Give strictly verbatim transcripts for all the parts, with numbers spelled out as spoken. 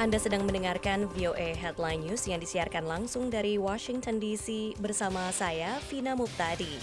Anda sedang mendengarkan V O A Headline News yang disiarkan langsung dari Washington D C bersama saya, Vina Muptadi.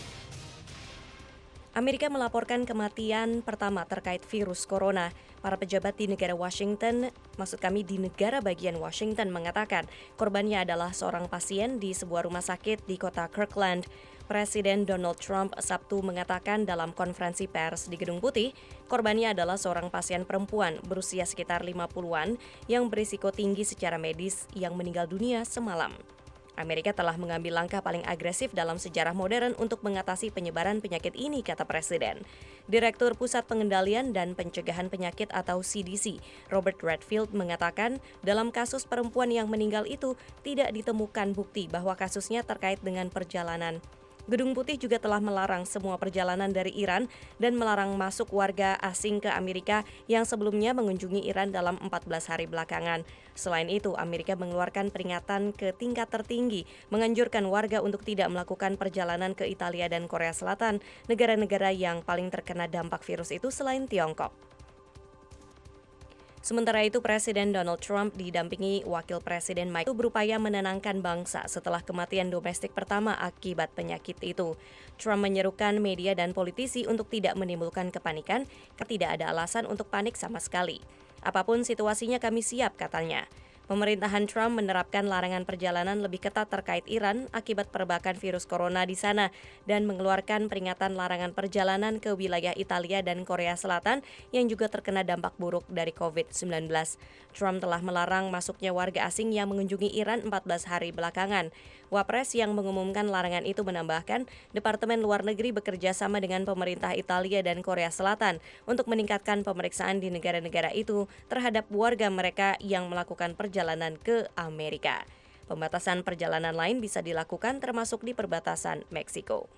Amerika melaporkan kematian pertama terkait virus corona. Para pejabat di negara Washington, maksud kami di negara bagian Washington, mengatakan korbannya adalah seorang pasien di sebuah rumah sakit di kota Kirkland. Presiden Donald Trump Sabtu mengatakan dalam konferensi pers di Gedung Putih, korbannya adalah seorang pasien perempuan berusia sekitar lima puluhan yang berisiko tinggi secara medis yang meninggal dunia semalam. Amerika telah mengambil langkah paling agresif dalam sejarah modern untuk mengatasi penyebaran penyakit ini, kata Presiden. Direktur Pusat Pengendalian dan Pencegahan Penyakit atau C D C, Robert Redfield, mengatakan dalam kasus perempuan yang meninggal itu tidak ditemukan bukti bahwa kasusnya terkait dengan perjalanan. Gedung Putih juga telah melarang semua perjalanan dari Iran dan melarang masuk warga asing ke Amerika yang sebelumnya mengunjungi Iran dalam empat belas hari belakangan. Selain itu, Amerika mengeluarkan peringatan ke tingkat tertinggi, menganjurkan warga untuk tidak melakukan perjalanan ke Italia dan Korea Selatan, negara-negara yang paling terkena dampak virus itu selain Tiongkok. Sementara itu, Presiden Donald Trump didampingi Wakil Presiden Mike Pence berupaya menenangkan bangsa setelah kematian domestik pertama akibat penyakit itu. Trump menyerukan media dan politisi untuk tidak menimbulkan kepanikan, karena tidak ada alasan untuk panik sama sekali. Apapun situasinya kami siap, katanya. Pemerintahan Trump menerapkan larangan perjalanan lebih ketat terkait Iran akibat perbakan virus corona di sana dan mengeluarkan peringatan larangan perjalanan ke wilayah Italia dan Korea Selatan yang juga terkena dampak buruk dari covid sembilan belas. Trump telah melarang masuknya warga asing yang mengunjungi Iran empat belas hari belakangan. Wapres yang mengumumkan larangan itu menambahkan, Departemen Luar Negeri bekerja sama dengan pemerintah Italia dan Korea Selatan untuk meningkatkan pemeriksaan di negara-negara itu terhadap warga mereka yang melakukan perjalanan ke Amerika. Pembatasan perjalanan lain bisa dilakukan termasuk di perbatasan Meksiko.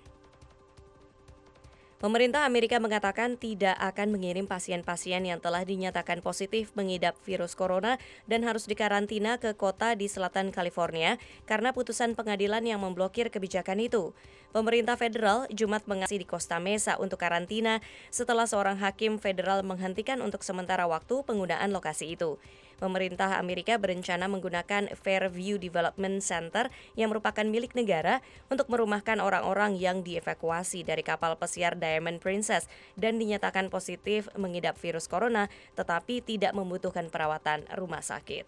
Pemerintah Amerika mengatakan tidak akan mengirim pasien-pasien yang telah dinyatakan positif mengidap virus corona dan harus dikarantina ke kota di selatan California karena putusan pengadilan yang memblokir kebijakan itu. Pemerintah federal Jumat mengasih di Costa Mesa untuk karantina setelah seorang hakim federal menghentikan untuk sementara waktu penggunaan lokasi itu. Pemerintah Amerika berencana menggunakan Fairview Development Center yang merupakan milik negara untuk merumahkan orang-orang yang dievakuasi dari kapal pesiar Diamond Princess dan dinyatakan positif mengidap virus corona tetapi tidak membutuhkan perawatan rumah sakit.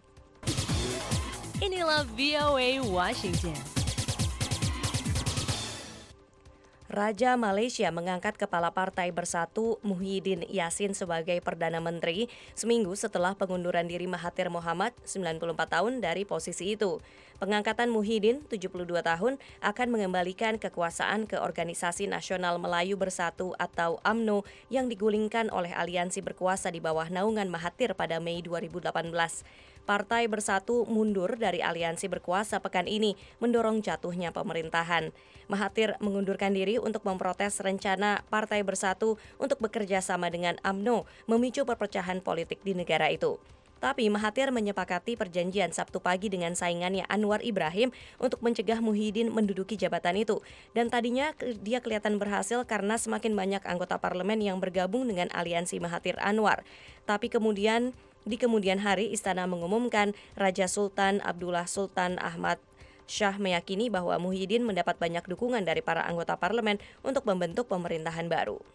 Inilah V O A Washington. Raja Malaysia mengangkat Kepala Partai Bersatu Muhyiddin Yassin sebagai Perdana Menteri seminggu setelah pengunduran diri Mahathir Mohamad, sembilan puluh empat tahun, dari posisi itu. Pengangkatan Muhyiddin, tujuh puluh dua tahun, akan mengembalikan kekuasaan ke Organisasi Nasional Melayu Bersatu atau U M N O yang digulingkan oleh aliansi berkuasa di bawah naungan Mahathir pada Mei dua ribu delapan belas. Partai Bersatu mundur dari aliansi berkuasa pekan ini, mendorong jatuhnya pemerintahan. Mahathir mengundurkan diri untuk memprotes rencana Partai Bersatu untuk bekerja sama dengan U M N O, memicu perpecahan politik di negara itu. Tapi Mahathir menyepakati perjanjian Sabtu pagi dengan saingannya Anwar Ibrahim untuk mencegah Muhyiddin menduduki jabatan itu. Dan tadinya dia kelihatan berhasil karena semakin banyak anggota parlemen yang bergabung dengan aliansi Mahathir Anwar. Tapi kemudian Di kemudian hari, Istana mengumumkan Raja Sultan Abdullah Sultan Ahmad Shah meyakini bahwa Muhyiddin mendapat banyak dukungan dari para anggota parlemen untuk membentuk pemerintahan baru.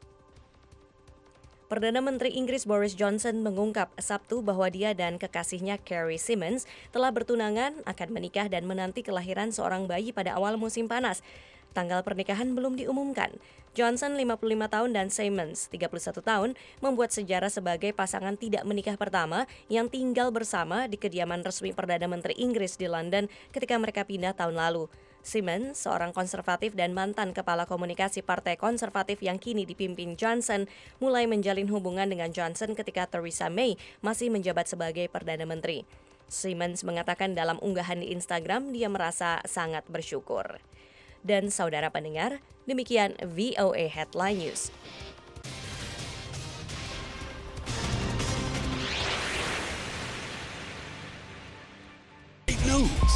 Perdana Menteri Inggris Boris Johnson mengungkap Sabtu bahwa dia dan kekasihnya Carrie Symonds telah bertunangan, akan menikah dan menanti kelahiran seorang bayi pada awal musim panas. Tanggal pernikahan belum diumumkan. Johnson, lima puluh lima tahun, dan Symonds, tiga puluh satu tahun, membuat sejarah sebagai pasangan tidak menikah pertama yang tinggal bersama di kediaman resmi Perdana Menteri Inggris di London ketika mereka pindah tahun lalu. Symonds, seorang konservatif dan mantan kepala komunikasi Partai Konservatif yang kini dipimpin Johnson, mulai menjalin hubungan dengan Johnson ketika Theresa May masih menjabat sebagai Perdana Menteri. Symonds mengatakan dalam unggahan di Instagram dia merasa sangat bersyukur. Dan saudara pendengar, demikian V O A Headline News. News.